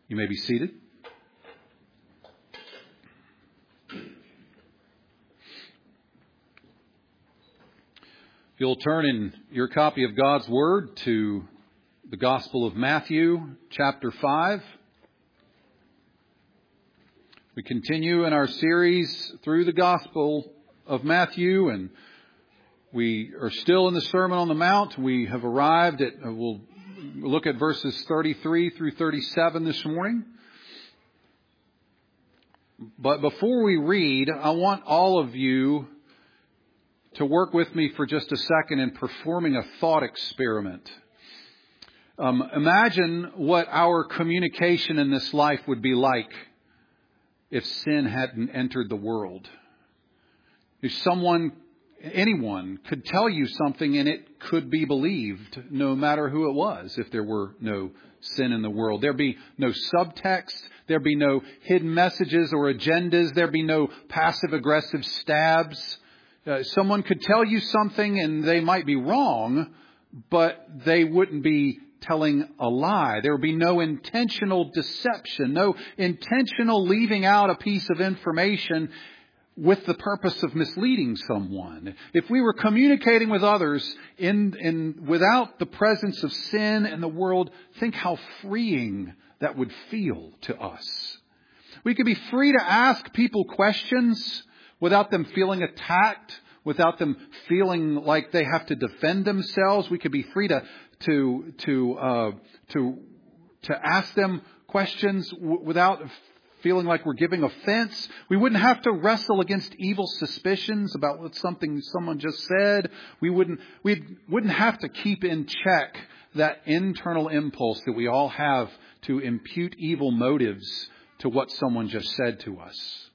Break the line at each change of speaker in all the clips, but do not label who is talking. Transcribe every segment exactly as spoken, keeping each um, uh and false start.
You may be seated. If you'll turn in your copy of God's Word to the Gospel of Matthew, chapter five. We continue in our series through the Gospel of Matthew, and we are still in the Sermon on the Mount. We have arrived at, we'll look at verses thirty-three through thirty-seven this morning. But before we read, I want all of you to work with me for just a second in performing a thought experiment. Um, imagine what our communication in this life would be like if sin hadn't entered the world. If someone, anyone could tell you something and it could be believed, no matter who it was, if there were no sin in the world. There'd be no subtext. There'd be no hidden messages or agendas. There'd be no passive-aggressive stabs. Uh, someone could tell you something and they might be wrong, but they wouldn't be telling a lie. There would be no intentional deception, no intentional leaving out a piece of information with the purpose of misleading someone. If we were communicating with others in, in without the presence of sin in the world, think how freeing that would feel to us. We could be free to ask people questions without them feeling attacked, without them feeling like they have to defend themselves. We could be free to to to uh, to to ask them questions w- without feeling like we're giving offense. We wouldn't have to wrestle against evil suspicions about what something someone just said. We wouldn't we wouldn't have to keep in check that internal impulse that we all have to impute evil motives to what someone just said to us.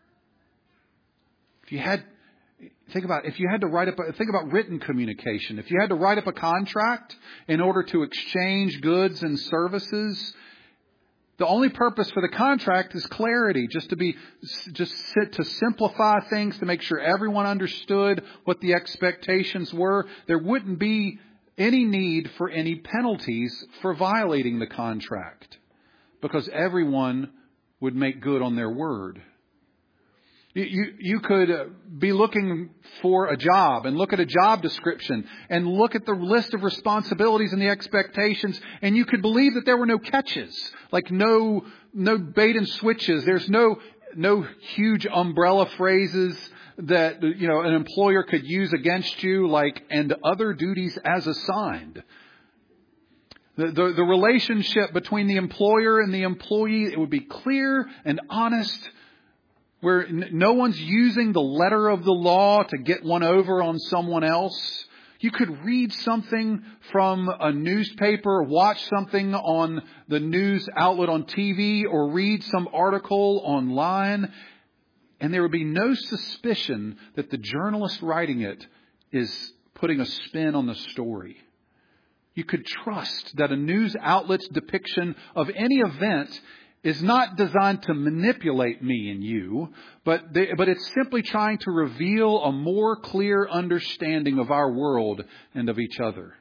If you had Think about if you had to write up a, think about written communication. If you had to write up a contract in order to exchange goods and services, the only purpose for the contract is clarity, just to be just sit, to simplify things, to make sure everyone understood what the expectations were. There wouldn't be any need for any penalties for violating the contract, because everyone would make good on their word. You, you, you could be looking for a job and look at a job description and look at the list of responsibilities and the expectations, and you could believe that there were no catches, like no no bait and switches. There's no no huge umbrella phrases that, you know, an employer could use against you, like, and other duties as assigned. The, the, the relationship between the employer and the employee, it would be clear and honest, where no one's using the letter of the law to get one over on someone else. You could read something from a newspaper, watch something on the news outlet on T V, or read some article online, and there would be no suspicion that the journalist writing it is putting a spin on the story. You could trust that a news outlet's depiction of any event is not designed to manipulate me and you, but they, but it's simply trying to reveal a more clear understanding of our world and of each other.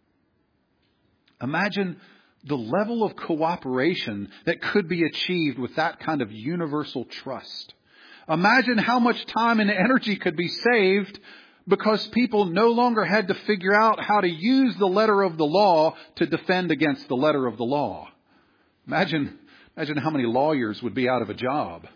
Imagine the level of cooperation that could be achieved with that kind of universal trust. Imagine how much time and energy could be saved because people no longer had to figure out how to use the letter of the law to defend against the letter of the law. Imagine Imagine how many lawyers would be out of a job.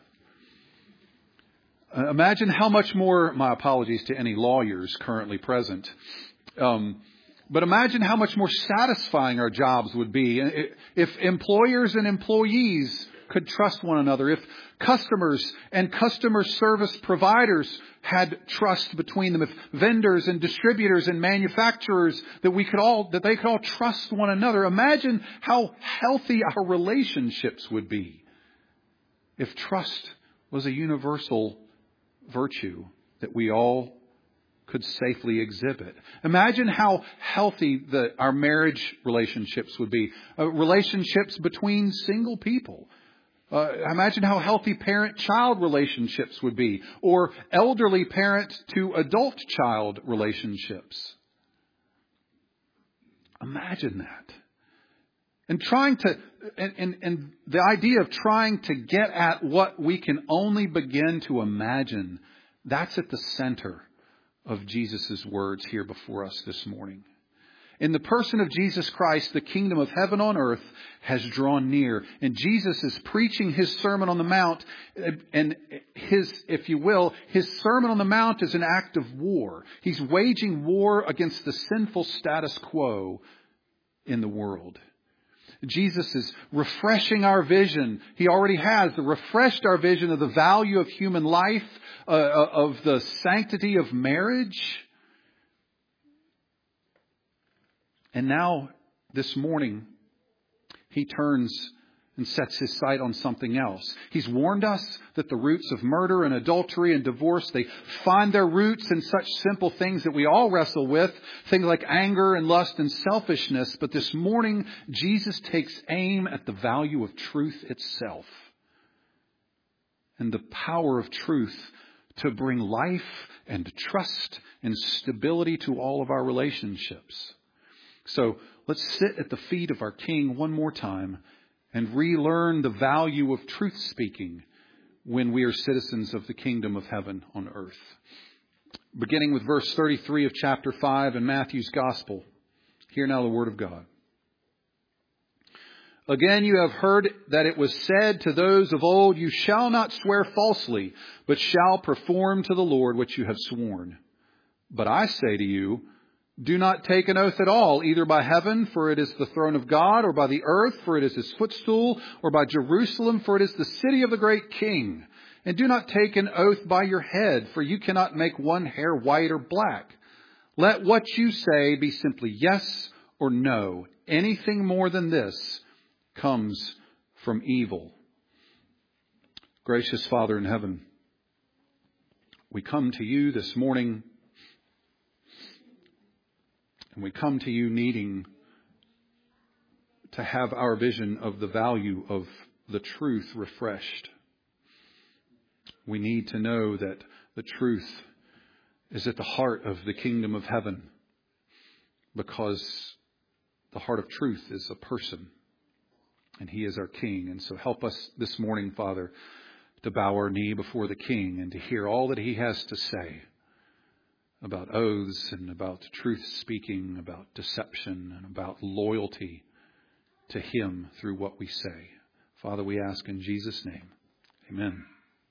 Uh, imagine how much more, my apologies to any lawyers currently present, um, but imagine how much more satisfying our jobs would be if employers and employees could trust one another, if customers and customer service providers had trust between them, if vendors and distributors and manufacturers that we could all that they could all trust one another. Imagine how healthy our relationships would be if trust was a universal virtue that we all could safely exhibit. Imagine how healthy the, our marriage relationships would be, uh, relationships between single people. Uh, imagine how healthy parent-child relationships would be, or elderly parent to adult-child relationships. Imagine that. And trying to, and, and, and the idea of trying to get at what we can only begin to imagine, that's at the center of Jesus' words here before us this morning. In the person of Jesus Christ, the kingdom of heaven on earth has drawn near. And Jesus is preaching his Sermon on the Mount. And his, if you will, his Sermon on the Mount is an act of war. He's waging war against the sinful status quo in the world. Jesus is refreshing our vision. He already has refreshed our vision of the value of human life, uh, of the sanctity of marriage. And now, this morning, he turns and sets his sight on something else. He's warned us that the roots of murder and adultery and divorce, they find their roots in such simple things that we all wrestle with, things like anger and lust and selfishness. But this morning, Jesus takes aim at the value of truth itself and the power of truth to bring life and trust and stability to all of our relationships. So let's sit at the feet of our King one more time and relearn the value of truth speaking when we are citizens of the kingdom of heaven on earth. Beginning with verse thirty-three of chapter five in Matthew's Gospel. Hear now the word of God. Again, you have heard that it was said to those of old, you shall not swear falsely, but shall perform to the Lord what you have sworn. But I say to you, do not take an oath at all, either by heaven, for it is the throne of God, or by the earth, for it is his footstool, or by Jerusalem, for it is the city of the great King. And do not take an oath by your head, for you cannot make one hair white or black. Let what you say be simply yes or no. Anything more than this comes from evil. Gracious Father in heaven, we come to you this morning. And we come to you needing to have our vision of the value of the truth refreshed. We need to know that the truth is at the heart of the kingdom of heaven, because the heart of truth is a person and he is our King. And so help us this morning, Father, to bow our knee before the King and to hear all that he has to say about oaths and about truth speaking, about deception and about loyalty to him through what we say. Father, we ask in Jesus' name. Amen.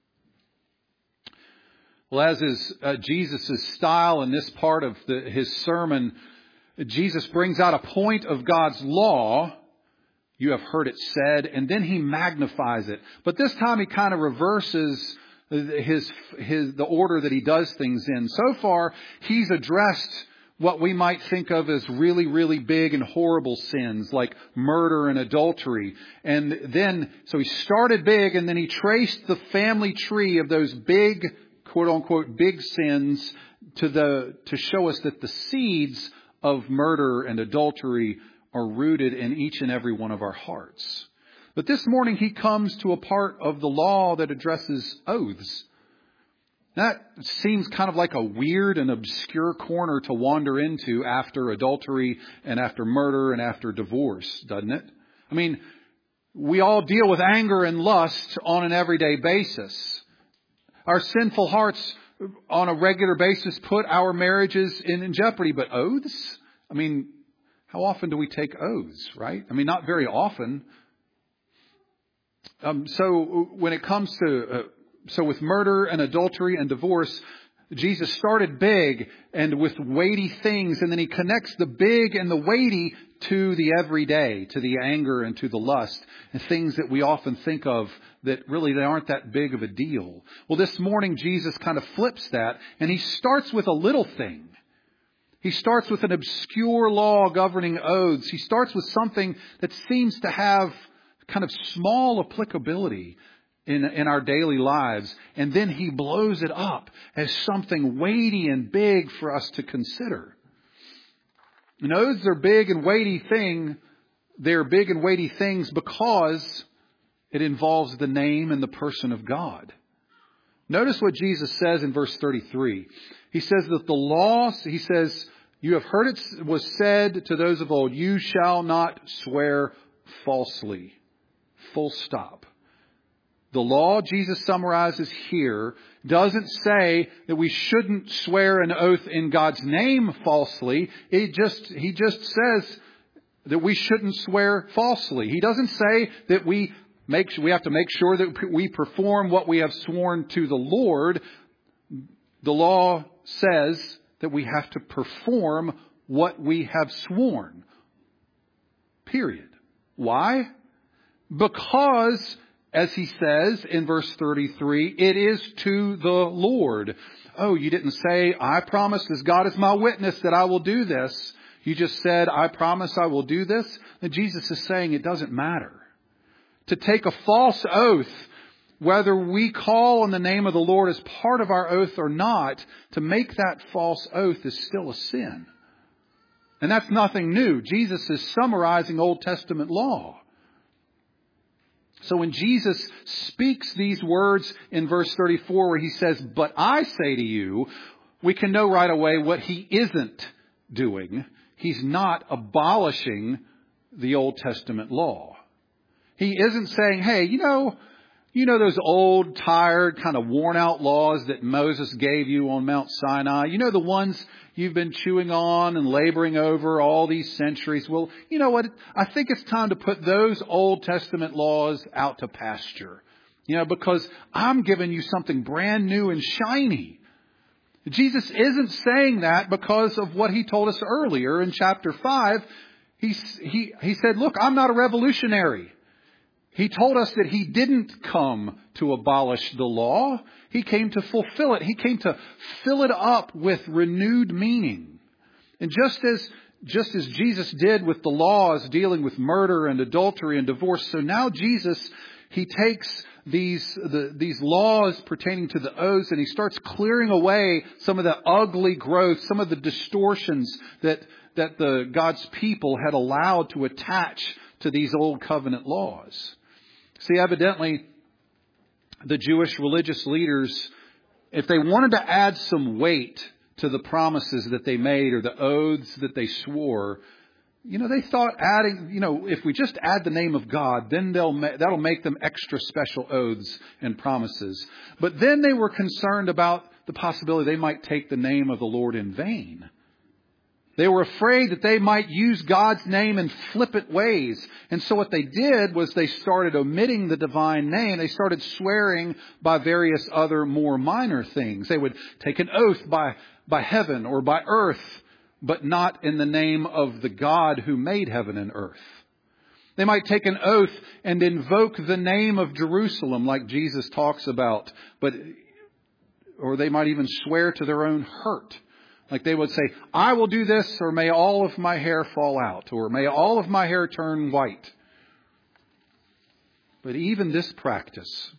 Well, as is uh, Jesus' style in this part of the, his sermon, Jesus brings out a point of God's law. You have heard it said, and then he magnifies it. But this time he kind of reverses his, his, the order that he does things in. So far, he's addressed what we might think of as really, really big and horrible sins like murder and adultery. And then, so he started big, and then he traced the family tree of those big, quote unquote, big sins to the, to show us that the seeds of murder and adultery are rooted in each and every one of our hearts. But this morning he comes to a part of the law that addresses oaths. That seems kind of like a weird and obscure corner to wander into after adultery and after murder and after divorce, doesn't it? I mean, we all deal with anger and lust on an everyday basis. Our sinful hearts on a regular basis put our marriages in, in jeopardy. But oaths? I mean, how often do we take oaths, right? I mean, not very often. Um, so when it comes to, uh, so with murder and adultery and divorce, Jesus started big and with weighty things, and then he connects the big and the weighty to the everyday, to the anger and to the lust, and things that we often think of that really they aren't that big of a deal. Well, this morning Jesus kind of flips that, and he starts with a little thing. He starts with an obscure law governing oaths. He starts with something that seems to have kind of small applicability in, in our daily lives. And then he blows it up as something weighty and big for us to consider. And oaths are big and weighty thing. They're big and weighty things because it involves the name and the person of God. Notice what Jesus says in verse thirty-three. He says that the law, he says, you have heard it was said to those of old, you shall not swear falsely. Full stop. The law Jesus summarizes here doesn't say that we shouldn't swear an oath in God's name falsely. It just, he just says that we shouldn't swear falsely. He doesn't say that we make, we have to make sure that we perform what we have sworn to the Lord. The law says that we have to perform what we have sworn. Period. Why? Because, as he says in verse thirty-three, it is to the Lord. Oh, you didn't say, I promise as God is my witness that I will do this. You just said, I promise I will do this. Then Jesus is saying it doesn't matter. To take a false oath, whether we call on the name of the Lord as part of our oath or not, to make that false oath is still a sin. And that's nothing new. Jesus is summarizing Old Testament law. So when Jesus speaks these words in verse thirty-four where he says, but I say to you, we can know right away what he isn't doing. He's not abolishing the Old Testament law. He isn't saying, hey, you know, you know those old, tired, kind of worn out laws that Moses gave you on Mount Sinai? You know the ones you've been chewing on and laboring over all these centuries? Well, you know what? I think it's time to put those Old Testament laws out to pasture. You know, because I'm giving you something brand new and shiny. Jesus isn't saying that because of what he told us earlier in chapter five. He, he, he said, look, I'm not a revolutionary. He told us that he didn't come to abolish the law. He came to fulfill it. He came to fill it up with renewed meaning. And just as, just as Jesus did with the laws dealing with murder and adultery and divorce, so now Jesus, he takes these, the, these laws pertaining to the oaths and he starts clearing away some of the ugly growth, some of the distortions that, that the God's people had allowed to attach to these old covenant laws. See, evidently, the Jewish religious leaders, if they wanted to add some weight to the promises that they made or the oaths that they swore, you know, they thought adding, you know, if we just add the name of God, then they'll ma- that'll make them extra special oaths and promises. But then they were concerned about the possibility they might take the name of the Lord in vain. They were afraid that they might use God's name in flippant ways. And so what they did was they started omitting the divine name. They started swearing by various other more minor things. They would take an oath by, by heaven or by earth, but not in the name of the God who made heaven and earth. They might take an oath and invoke the name of Jerusalem like Jesus talks about, but, or they might even swear to their own hurt. Like they would say, I will do this, or may all of my hair fall out, or may all of my hair turn white. But even this practice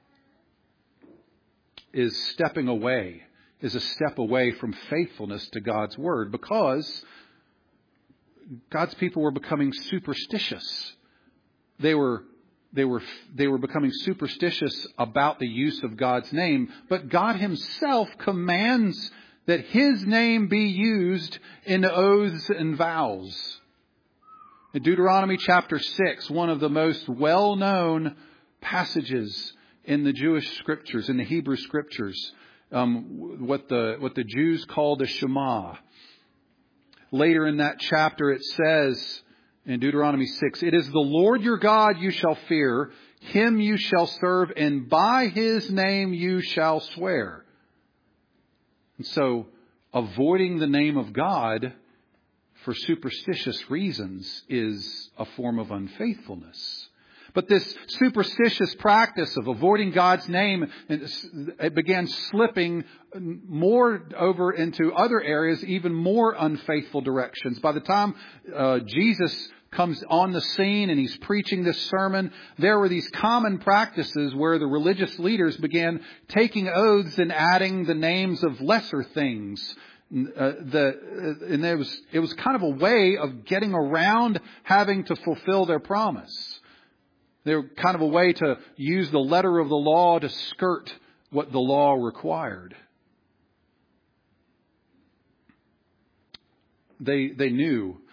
is stepping away, is a step away from faithfulness to God's word, because God's people were becoming superstitious. They were They were, they were becoming superstitious about the use of God's name, but God himself commands that his name be used in oaths and vows. In Deuteronomy chapter six, one of the most well-known passages in the Jewish scriptures, in the Hebrew scriptures, um, what the what the Jews call the Shema. Later in that chapter it says in Deuteronomy six, it is the Lord your God you shall fear, him you shall serve, and by his name you shall swear. And so avoiding the name of God for superstitious reasons is a form of unfaithfulness. But this superstitious practice of avoiding God's name, it began slipping more over into other areas, even more unfaithful directions. By the time uh, Jesus comes on the scene and he's preaching this sermon, there were these common practices where the religious leaders began taking oaths and adding the names of lesser things. Uh, the, and it was, it was kind of a way of getting around having to fulfill their promise. They were kind of a way to use the letter of the law to skirt what the law required. They, they knew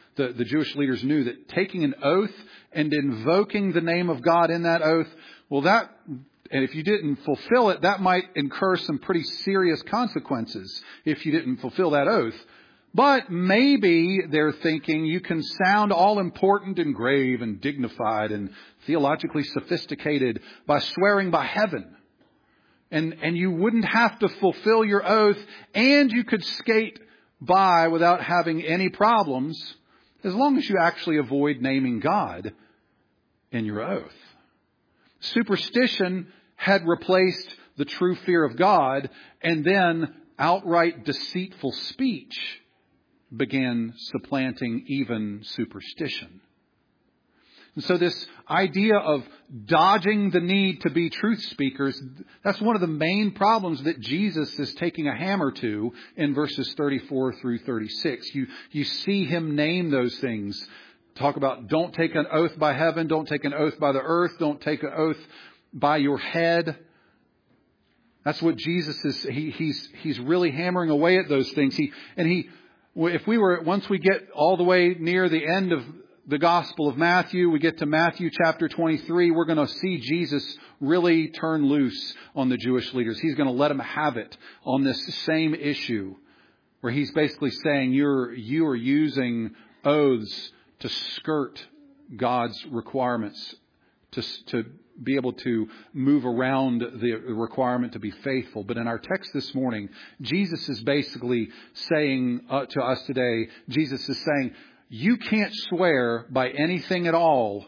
The, the Jewish leaders knew that taking an oath and invoking the name of God in that oath, well, that, and if you didn't fulfill it, that might incur some pretty serious consequences if you didn't fulfill that oath. But maybe they're thinking you can sound all important and grave and dignified and theologically sophisticated by swearing by heaven. And, and you wouldn't have to fulfill your oath, and you could skate by without having any problems as long as you actually avoid naming God in your oath. Superstition had replaced the true fear of God, and then outright deceitful speech began supplanting even superstition. And so this idea of dodging the need to be truth speakers, that's one of the main problems that Jesus is taking a hammer to in verses thirty-four through thirty-six. You, you see him name those things. Talk about don't take an oath by heaven, don't take an oath by the earth, don't take an oath by your head. That's what Jesus is, he, he's, he's really hammering away at those things. He, and he, if we were, once we get all the way near the end of the Gospel of Matthew, we get to Matthew chapter twenty-three, we're going to see Jesus really turn loose on the Jewish leaders. He's going to let them have it on this same issue where he's basically saying you're, you are using oaths to skirt God's requirements, to, to be able to move around the requirement to be faithful. But in our text this morning, Jesus is basically saying uh, to us today, Jesus is saying, you can't swear by anything at all.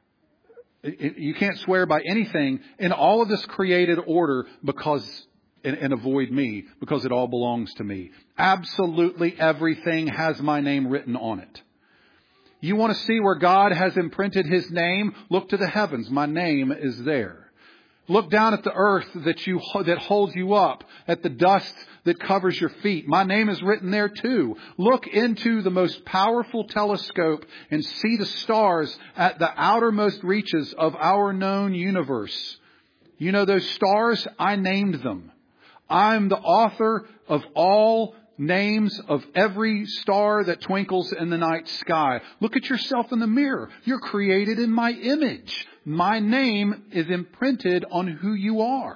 You can't swear by anything in all of this created order because and, and avoid me, because it all belongs to me. Absolutely everything has my name written on it. You want to see where God has imprinted his name? Look to the heavens. My name is there. Look down at the earth that you that holds you up, at the dust that covers your feet. My name is written there too. Look into the most powerful telescope and see the stars at the outermost reaches of our known universe. You know those stars? I named them. I'm the author of all names of every star that twinkles in the night sky. Look at yourself in the mirror. You're created in my image. My name is imprinted on who you are.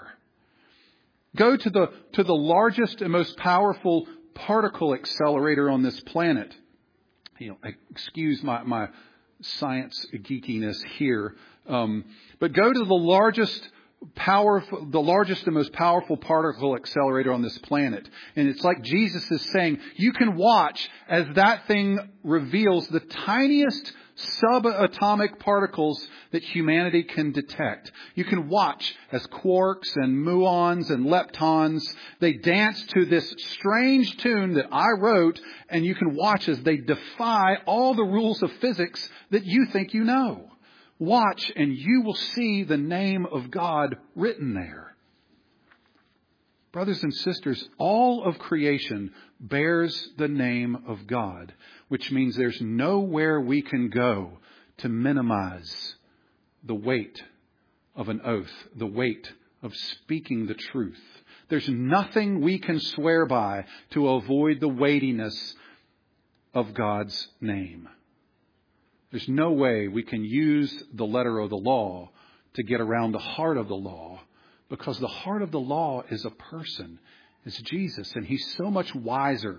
Go to the, to the largest and most powerful particle accelerator on this planet. You know, excuse my, my science geekiness here. Um, but go to the largest powerful, the largest and most powerful particle accelerator on this planet. And it's like Jesus is saying, you can watch as that thing reveals the tiniest subatomic particles that humanity can detect. You can watch as quarks and muons and leptons, they dance to this strange tune that I wrote, and you can watch as they defy all the rules of physics that you think you know. Watch and you will see the name of God written there. Brothers and sisters, all of creation bears the name of God, which means there's nowhere we can go to minimize the weight of an oath, the weight of speaking the truth. There's nothing we can swear by to avoid the weightiness of God's name. There's no way we can use the letter of the law to get around the heart of the law, because the heart of the law is a person. It's Jesus, and he's so much wiser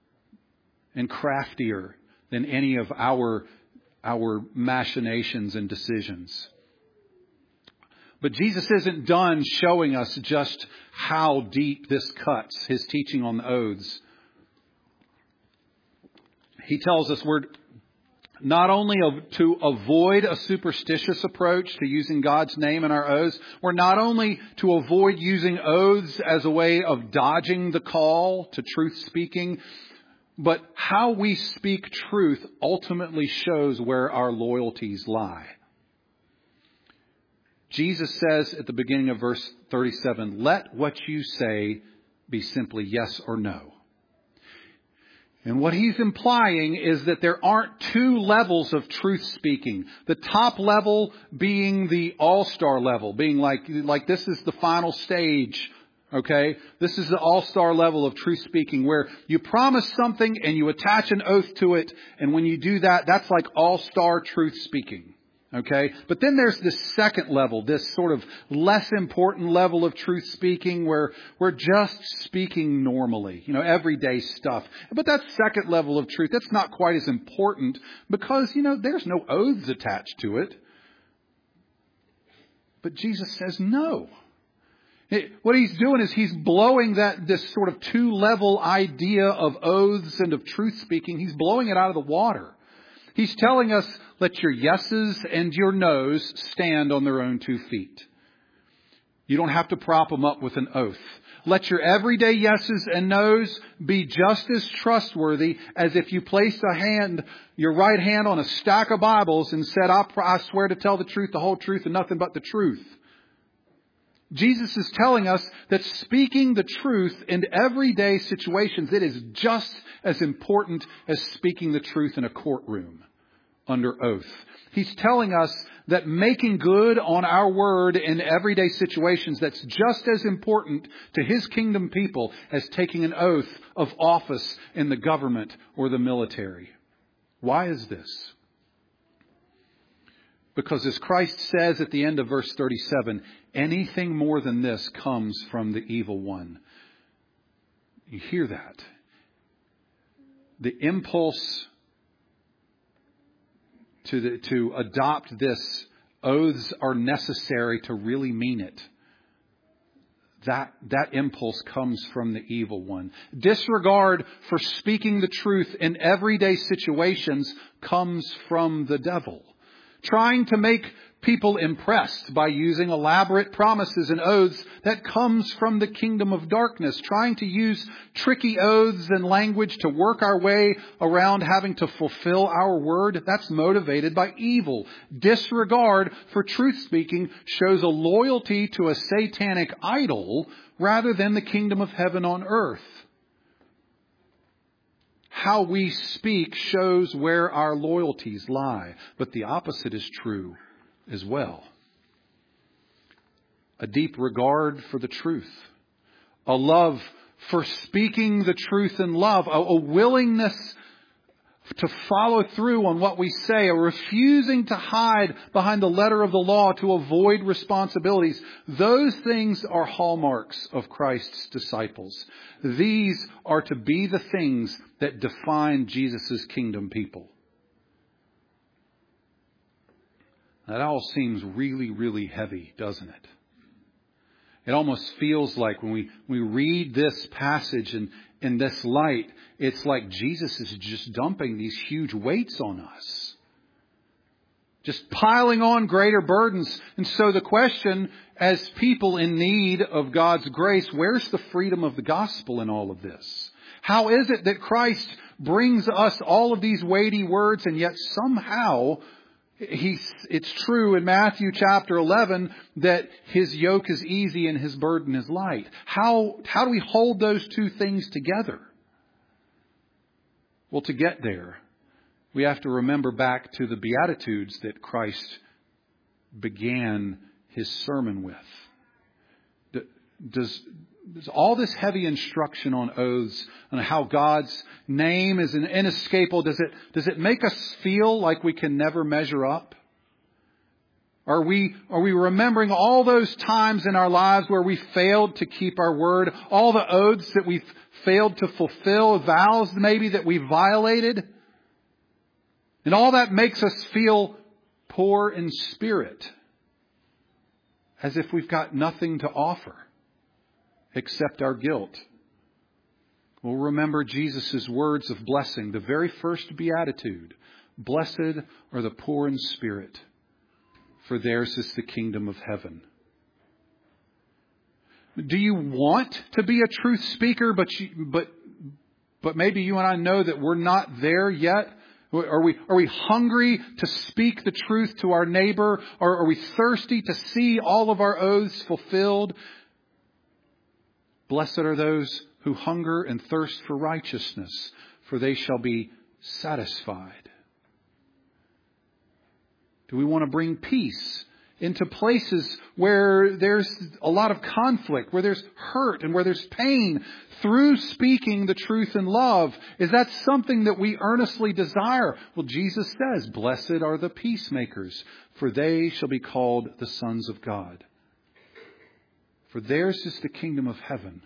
and craftier than any of our, our machinations and decisions. But Jesus isn't done showing us just how deep this cuts, his teaching on the oaths. He tells us we're not only to avoid a superstitious approach to using God's name in our oaths, we're not only to avoid using oaths as a way of dodging the call to truth speaking, but how we speak truth ultimately shows where our loyalties lie. Jesus says at the beginning of verse thirty-seven, let what you say be simply yes or no. And what he's implying is that there aren't two levels of truth speaking. The top level being the all-star level, being like, like this is the final stage Okay? This is the all-star level of truth speaking where you promise something and you attach an oath to it. And when you do that, that's like all-star truth speaking. Okay? But then there's this second level, this sort of less important level of truth speaking where we're just speaking normally, you know, everyday stuff. But that second level of truth, that's not quite as important because, you know, there's no oaths attached to it. But Jesus says no. It, what he's doing is he's blowing that this sort of two-level idea of oaths and of truth speaking, he's blowing it out of the water. He's telling us, let your yeses and your nos stand on their own two feet. You don't have to prop them up with an oath. Let your everyday yeses and nos be just as trustworthy as if you placed a hand, your right hand on a stack of Bibles and said, I, I swear to tell the truth, the whole truth, and nothing but the truth. Jesus is telling us that speaking the truth in everyday situations, it is just as important as speaking the truth in a courtroom under oath. He's telling us that making good on our word in everyday situations, that's just as important to His kingdom people as taking an oath of office in the government or the military. Why is this? Because as Christ says at the end of verse thirty-seven, anything more than this comes from the evil one. You hear that? The impulse to the, to adopt this, oaths are necessary to really mean it. That, that impulse comes from the evil one. Disregard for speaking the truth in everyday situations comes from the devil. Trying to make people impressed by using elaborate promises and oaths, that comes from the kingdom of darkness. Trying to use tricky oaths and language to work our way around having to fulfill our word, that's motivated by evil. Disregard for truth speaking shows a loyalty to a satanic idol rather than the kingdom of heaven on earth. How we speak shows where our loyalties lie, but the opposite is true as well. A deep regard for the truth, a love for speaking the truth in love, a, a willingness to follow through on what we say, a refusing to hide behind the letter of the law to avoid responsibilities. Those things are hallmarks of Christ's disciples. These are to be the things that define Jesus' kingdom people. That all seems really, really heavy, doesn't it? It almost feels like when we, we read this passage and in this light, it's like Jesus is just dumping these huge weights on us. Just piling on greater burdens. And so the question, as people in need of God's grace, where's the freedom of the gospel in all of this? How is it that Christ brings us all of these weighty words and yet somehow He's, it's true in Matthew chapter eleven that His yoke is easy and His burden is light. How, how do we hold those two things together? Well, to get there, we have to remember back to the Beatitudes that Christ began His sermon with. Does, does all this heavy instruction on oaths, on how God's name is inescapable, does it, does it make us feel like we can never measure up? Are we, are we remembering all those times in our lives where we failed to keep our word? All the oaths that we've failed to fulfill, vows maybe that we violated? And all that makes us feel poor in spirit, as if we've got nothing to offer except our guilt. We'll remember Jesus' words of blessing, the very first beatitude. Blessed are the poor in spirit, for theirs is the kingdom of heaven. Do you want to be a truth speaker, but you, but but maybe you and I know that we're not there yet? Are we are we hungry to speak the truth to our neighbor? Or are we thirsty to see all of our oaths fulfilled? Blessed are those who hunger and thirst for righteousness, for they shall be satisfied. Do we want to bring peace into places where there's a lot of conflict, where there's hurt and where there's pain through speaking the truth in love? Is that something that we earnestly desire? Well, Jesus says, blessed are the peacemakers, for they shall be called the sons of God. For theirs is the kingdom of heaven.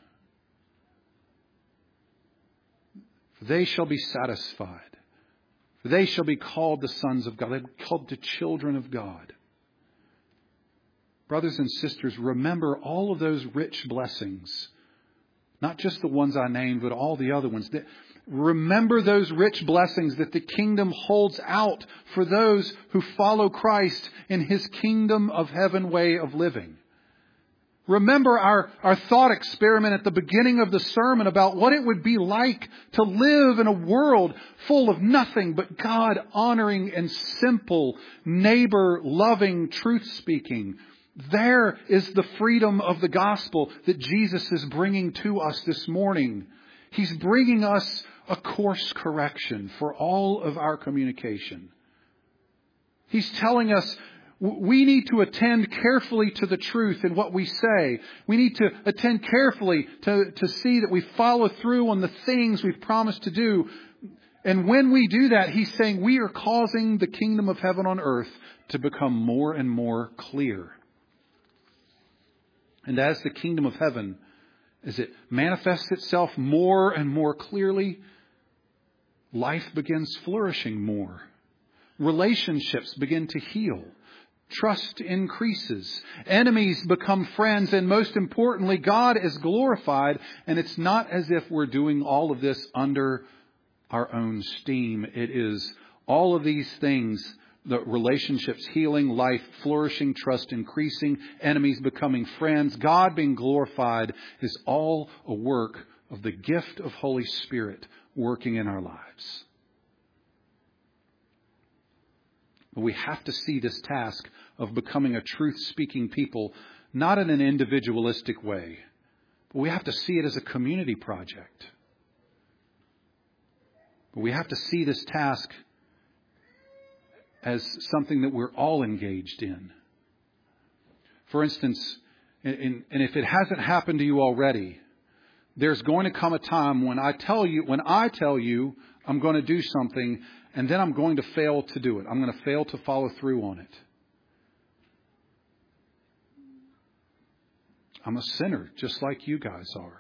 For they shall be satisfied. For they shall be called the sons of God. They'll be called the children of God. Brothers and sisters, remember all of those rich blessings. Not just the ones I named, but all the other ones. Remember those rich blessings that the kingdom holds out for those who follow Christ in His kingdom of heaven way of living. Remember our, our thought experiment at the beginning of the sermon about what it would be like to live in a world full of nothing but God honoring and simple, neighbor loving, truth speaking. There is the freedom of the gospel that Jesus is bringing to us this morning. He's bringing us a course correction for all of our communication. He's telling us we need to attend carefully to the truth in what we say. We need to attend carefully to, to see that we follow through on the things we've promised to do. And when we do that, He's saying we are causing the kingdom of heaven on earth to become more and more clear. And as the kingdom of heaven, as it manifests itself more and more clearly, life begins flourishing more. Relationships begin to heal. Trust increases. Enemies become friends. And most importantly, God is glorified. And it's not as if we're doing all of this under our own steam. It is all of these things, the relationships healing, life flourishing, trust increasing, enemies becoming friends, God being glorified, is all a work of the gift of Holy Spirit working in our lives. But we have to see this task of becoming a truth-speaking people, not in an individualistic way, but we have to see it as a community project. But we have to see this task as something that we're all engaged in. For instance, in, and if it hasn't happened to you already, there's going to come a time when I tell you, when I tell you I'm going to do something, and then I'm going to fail to do it. I'm going to fail to follow through on it. I'm a sinner, just like you guys are.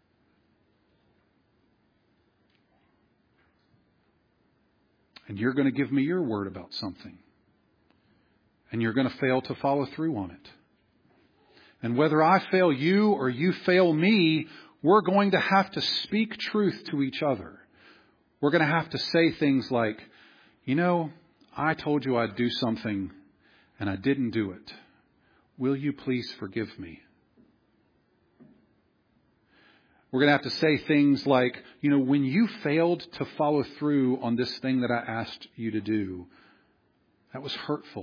And you're going to give me your word about something. And you're going to fail to follow through on it. And whether I fail you or you fail me, we're going to have to speak truth to each other. We're going to have to say things like, you know, I told you I'd do something and I didn't do it. Will you please forgive me? We're going to have to say things like, you know, when you failed to follow through on this thing that I asked you to do, that was hurtful.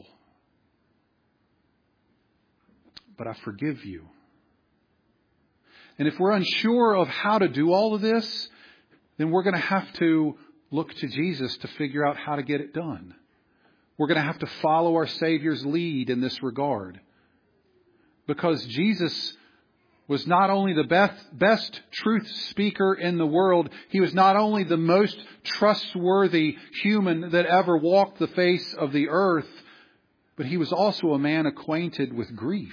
But I forgive you. And if we're unsure of how to do all of this, then we're going to have to look to Jesus to figure out how to get it done. We're going to have to follow our Savior's lead in this regard. Because Jesus was not only the best, best truth speaker in the world, He was not only the most trustworthy human that ever walked the face of the earth, but He was also a man acquainted with grief.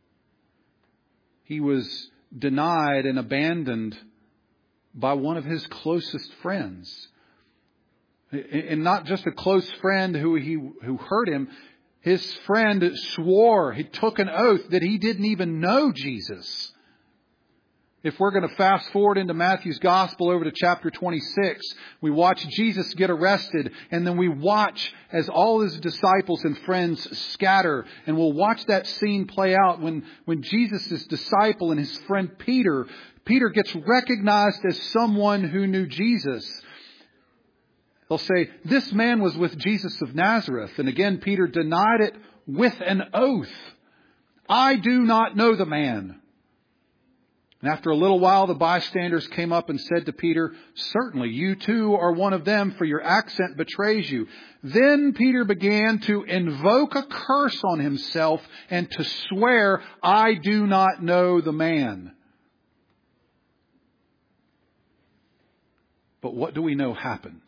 He was denied and abandoned by one of His closest friends. And not just a close friend who he who hurt him. His friend swore, he took an oath that he didn't even know Jesus. If we're going to fast forward into Matthew's Gospel over to chapter twenty-six, we watch Jesus get arrested, and then we watch as all His disciples and friends scatter. And we'll watch that scene play out when, when Jesus' disciple and his friend Peter, Peter gets recognized as someone who knew Jesus. They'll say, this man was with Jesus of Nazareth. And again, Peter denied it with an oath. I do not know the man. And after a little while, the bystanders came up and said to Peter, "Certainly you too are one of them, for your accent betrays you." Then Peter began to invoke a curse on himself and to swear, "I do not know the man." But what do we know happened?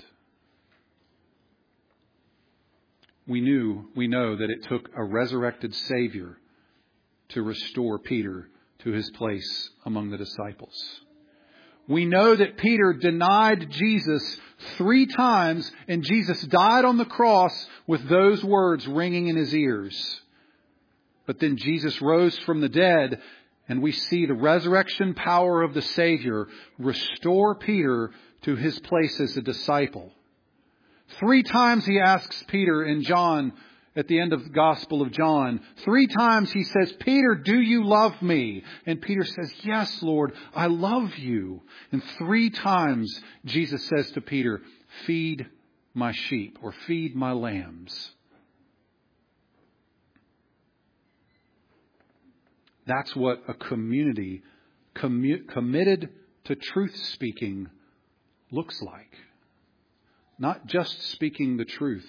We knew, we know that it took a resurrected Savior to restore Peter to his place among the disciples. We know that Peter denied Jesus three times, and Jesus died on the cross with those words ringing in his ears. But then Jesus rose from the dead, and we see the resurrection power of the Savior restore Peter to his place as a disciple. Three times he asks Peter in John, at the end of the Gospel of John, three times he says, "Peter, do you love me?" And Peter says, "Yes, Lord, I love you." And three times Jesus says to Peter, "Feed my sheep," or "feed my lambs." That's what a community commu- committed to truth speaking looks like. Not just speaking the truth,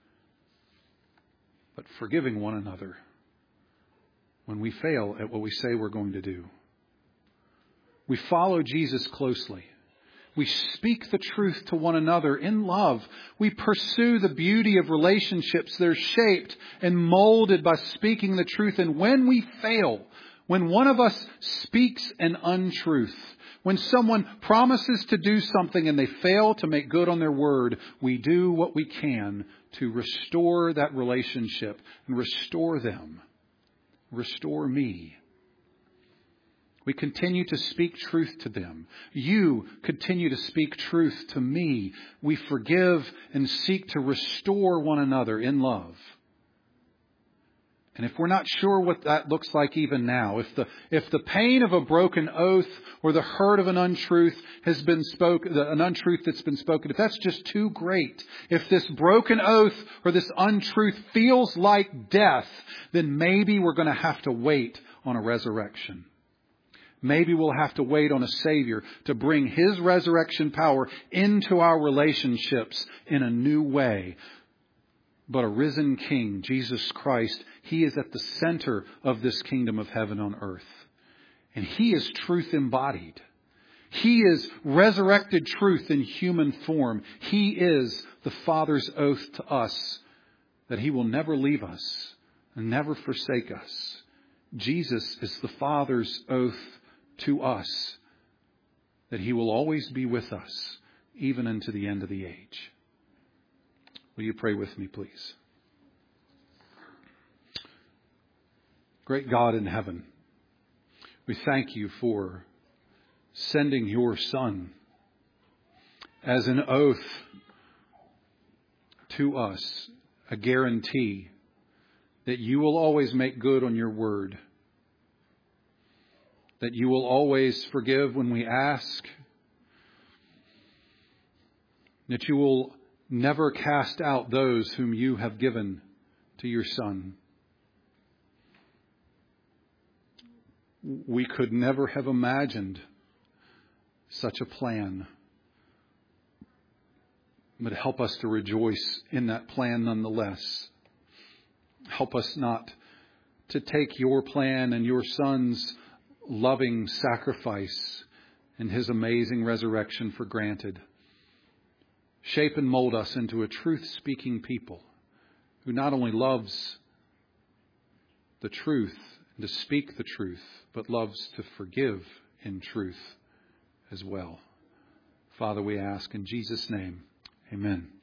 but forgiving one another when we fail at what we say we're going to do. We follow Jesus closely. We speak the truth to one another in love. We pursue the beauty of relationships that are shaped and molded by speaking the truth. And when we fail, when one of us speaks an untruth, when someone promises to do something and they fail to make good on their word, we do what we can to restore that relationship and restore them. Restore me. We continue to speak truth to them. You continue to speak truth to me. We forgive and seek to restore one another in love. And if we're not sure what that looks like even now, if the if the pain of a broken oath or the hurt of an untruth has been spoken, an untruth that's been spoken, if that's just too great, if this broken oath or this untruth feels like death, then maybe we're going to have to wait on a resurrection. Maybe we'll have to wait on a Savior to bring His resurrection power into our relationships in a new way. But a risen King, Jesus Christ, He is at the center of this kingdom of heaven on earth. And He is truth embodied. He is resurrected truth in human form. He is the Father's oath to us that He will never leave us and never forsake us. Jesus is the Father's oath to us that He will always be with us, even unto the end of the age. Will you pray with me, please? Great God in heaven, we thank You for sending Your Son as an oath to us, a guarantee that You will always make good on Your word, that You will always forgive when we ask, that You will never cast out those whom You have given to Your Son. We could never have imagined such a plan. But help us to rejoice in that plan nonetheless. Help us not to take Your plan and Your Son's loving sacrifice and His amazing resurrection for granted. Shape and mold us into a truth-speaking people who not only loves the truth and to speak the truth, but loves to forgive in truth as well. Father, we ask in Jesus' name, amen.